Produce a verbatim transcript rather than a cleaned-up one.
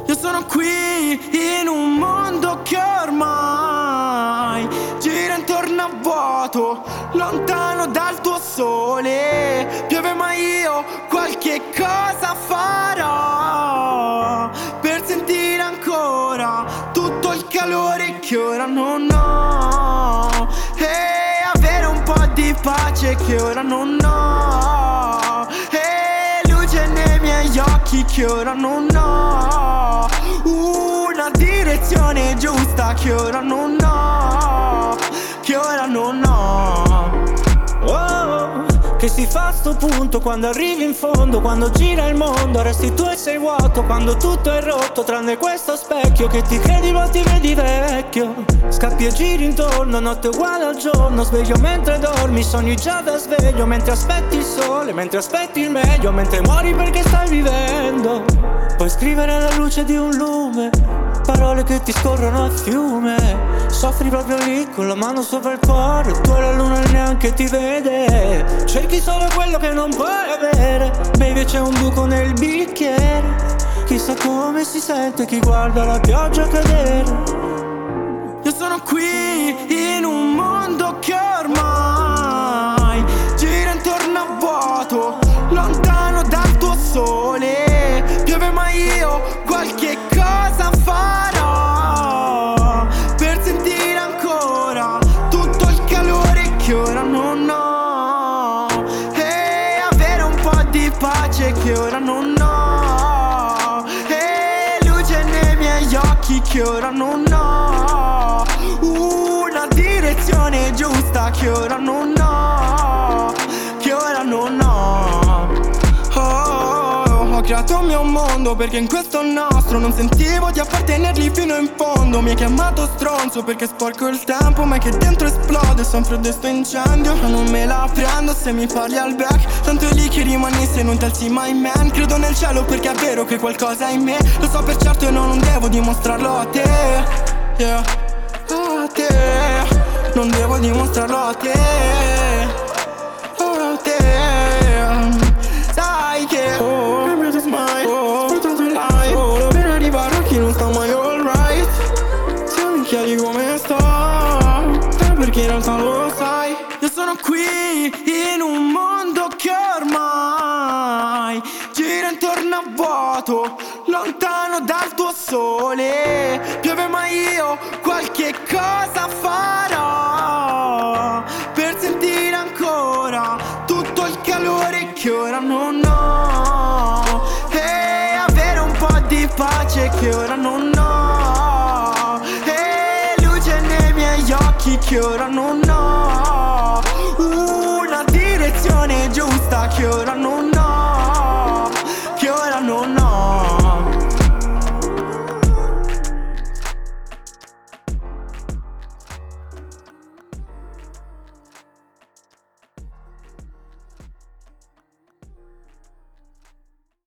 Io sono qui in un mondo che ormai gira intorno a vuoto, lontano dal tuo sole. Piove ma io qualche cosa farò per sentire ancora tutto il calore che ora non ho, e avere un po' di pace che ora non ho, e luce nei miei occhi che ora non ho, una direzione giusta che ora non ho, che ora non ho. Oh, che si fa a sto punto quando arrivi in fondo, quando gira il mondo, resti tu e sei vuoto, quando tutto è rotto tranne questo specchio che ti credi ma ti vedi vecchio. Scappi e giri intorno, notte uguale al giorno, sveglio mentre dormi, sogni già da sveglio, mentre aspetti il sole, mentre aspetti il meglio, mentre muori perché stai vivendo. Puoi scrivere alla luce di un lume parole che ti scorrono a fiume, soffri proprio lì con la mano sopra il cuore, tu e la luna neanche ti vede, cerchi solo quello che non puoi avere, baby c'è un buco nel bicchiere, chissà come si sente chi guarda la pioggia cadere. Io sono qui in un mondo che ormai gira intorno a vuoto, lontano dal tuo sole. Piove ma io qualche cosa farò per sentire ancora tutto il calore che ora non ho, e avere un po' di pace che ora non ho, e luce nei miei occhi che ora non ho, una direzione giusta che ora non ho, che ora non ho. Oh, ho creato un mio mondo perché in questo nostro non sentivo di appartenergli fino in fondo. Mi hai chiamato stronzo perché sporco il tempo, ma è che dentro esplode sempre di sto incendio. Ma non me la prendo se mi parli al back, tanto è lì che rimani se non ti alzi mai, man. Credo nel cielo perché è vero che qualcosa è in me, lo so per certo e no, non devo dimostrarlo a te, yeah. A te, non devo dimostrarlo a te, a te. Sai che oh, cambiato smile, oh, portato in live, solo per arrivare a chi non sta mai alright. Se mi chiedi come sto, è perché in realtà lo sai. Io sono qui in un mondo che ormai gira intorno a vuoto, lontano dal tuo sole. Piove ma io qualche cosa farò per sentire ancora tutto il calore che ora non ho, e avere un po' di pace che ora non ho, e luce nei miei occhi che ora non ho.